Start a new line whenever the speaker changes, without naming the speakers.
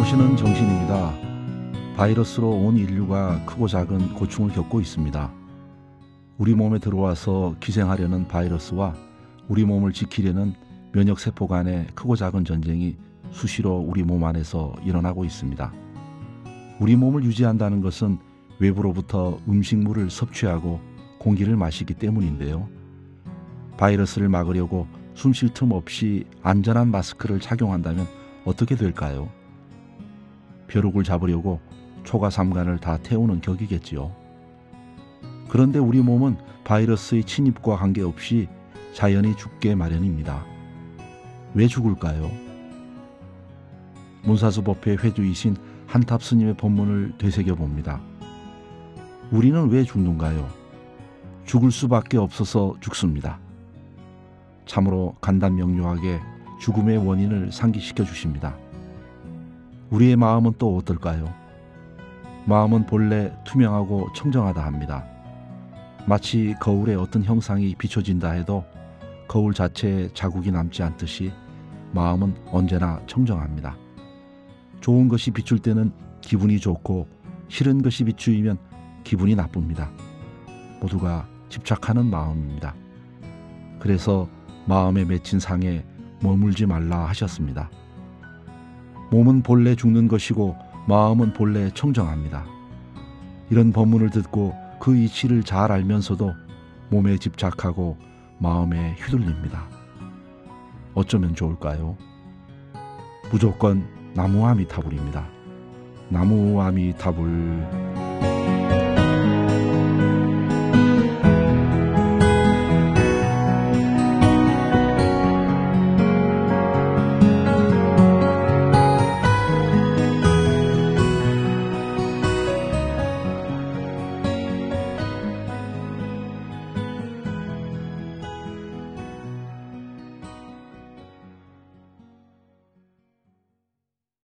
모시는 정신입니다. 바이러스로 온 인류가 크고 작은 고충을 겪고 있습니다. 우리 몸에 들어와서 기생하려는 바이러스와 우리 몸을 지키려는 면역세포 간의 크고 작은 전쟁이 수시로 우리 몸 안에서 일어나고 있습니다. 우리 몸을 유지한다는 것은 외부로부터 음식물을 섭취하고 공기를 마시기 때문인데요. 바이러스를 막으려고 숨 쉴 틈 없이 안전한 마스크를 착용한다면 어떻게 될까요? 벼룩을 잡으려고 초가 삼간을 다 태우는 격이겠지요. 그런데 우리 몸은 바이러스의 침입과 관계없이 자연히 죽게 마련입니다. 왜 죽을까요? 문사수법회 회주이신 한탑 스님의 법문을 되새겨봅니다. 우리는 왜 죽는가요? 죽을 수밖에 없어서 죽습니다. 참으로 간단명료하게 죽음의 원인을 상기시켜 주십니다. 우리의 마음은 또 어떨까요? 마음은 본래 투명하고 청정하다 합니다. 마치 거울에 어떤 형상이 비춰진다 해도 거울 자체에 자국이 남지 않듯이 마음은 언제나 청정합니다. 좋은 것이 비출 때는 기분이 좋고 싫은 것이 비추이면 기분이 나쁩니다. 모두가 집착하는 마음입니다. 그래서 마음에 맺힌 상에 머물지 말라 하셨습니다. 몸은 본래 죽는 것이고 마음은 본래 청정합니다. 이런 법문을 듣고 그 이치를 잘 알면서도 몸에 집착하고 마음에 휘둘립니다. 어쩌면 좋을까요? 무조건 나무아미타불입니다. 나무아미타불.